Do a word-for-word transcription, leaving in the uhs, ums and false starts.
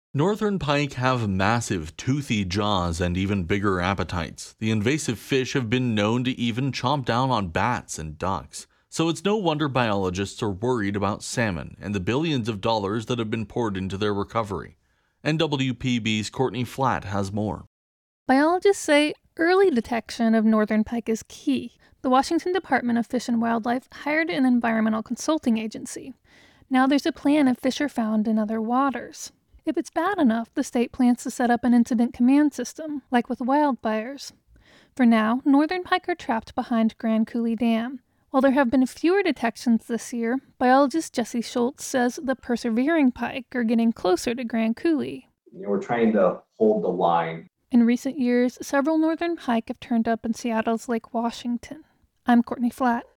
Northern pike have massive, toothy jaws and even bigger appetites. The invasive fish have been known to even chomp down on bats and ducks. So it's no wonder biologists are worried about salmon and the billions of dollars that have been poured into their recovery. N W P B's Courtney Flatt has more. Biologists say early detection of northern pike is key. The Washington Department of Fish and Wildlife hired an environmental consulting agency. Now there's a plan if fish are found in other waters. If it's bad enough, the state plans to set up an incident command system, like with wildfires. For now, northern pike are trapped behind Grand Coulee Dam. While there have been fewer detections this year, biologist Jesse Schultz says the persevering pike are getting closer to Grand Coulee. You know, we're trying to hold the line. In recent years, several northern pike have turned up in Seattle's Lake Washington. I'm Courtney Flatt.